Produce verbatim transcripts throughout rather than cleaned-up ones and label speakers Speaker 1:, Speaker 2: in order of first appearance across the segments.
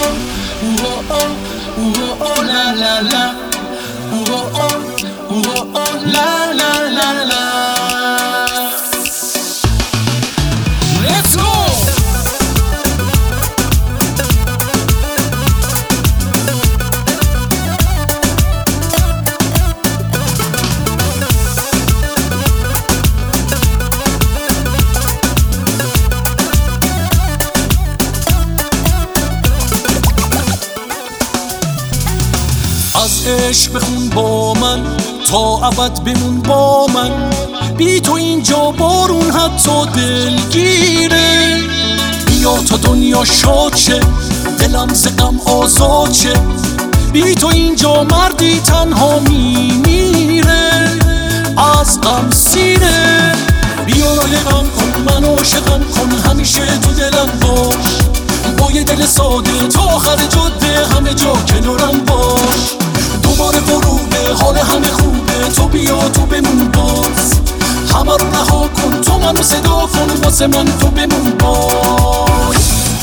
Speaker 1: oh, oh, oh, la la la, oh, oh, oh, oh, la la la la. Let's go. از عشق بخون با من تا ابد بمون با من، بی تو اینجا بارون حتی دلگیره. بیا تا دنیا شاد شه، دلم ز غم آزاد شه، بی تو اینجا مردی تنها میمیره، از غم سیره. بیا رایقم کن، من عاشقم کن، همیشه تو دلم باش، با یه دل ساده تا آخر جاده همه جا کنارم باش. دوباره غروبه، حال همه خوبه، تو بیا تو بمون باز، همه رو رها کن، تو منو صدا کن، واسه من تو بمون باز.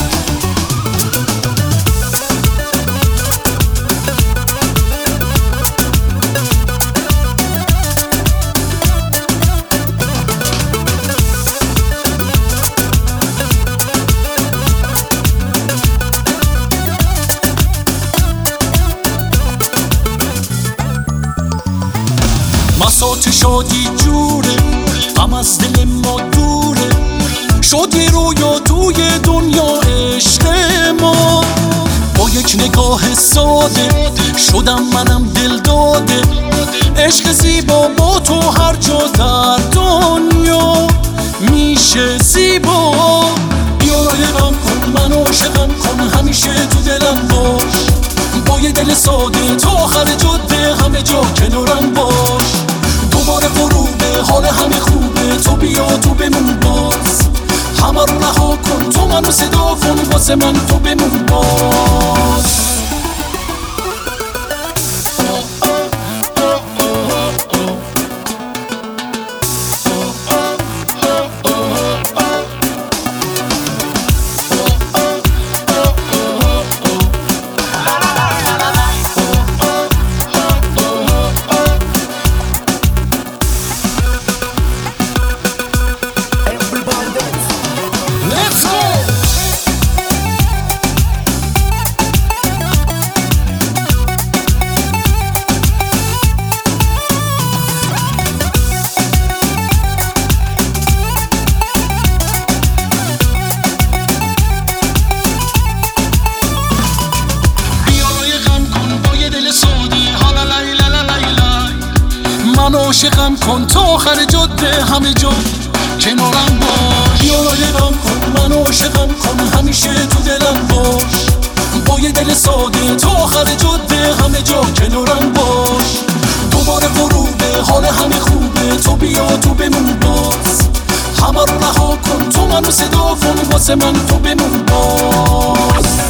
Speaker 1: مسات شادی جوره، غم از دل ما دوره، شد یه رویا توی دنیا عشق ما. با یک نگاه ساده شدم منم دل داده، عشق زیبا با تو هر جا در دنیا میشه زیبا. بیا رایقم کن، من عاشقم کن، همیشه تو دلم باش، با یه دل ساده تا آخر جاده همه جا کنارم باش. دوباره غروبه، حال همه خوبه، تو بیا تو بمون باز، همه رو رها کن، تو منو صدا کن، واسه من تو بمون باز. من عاشقم کن تا آخر جاده همه جا کنارم باش. بیا رایقم کن، من عاشقم کن، همیشه تو دلم باش، با یه دل ساده تا آخر جاده همه جا کنارم باش. دوباره غروبه، حال همه خوبه، تو بیا تو بمون باز، همه رو رها کن، تو منو صدا کن، واسه من تو بمون باز.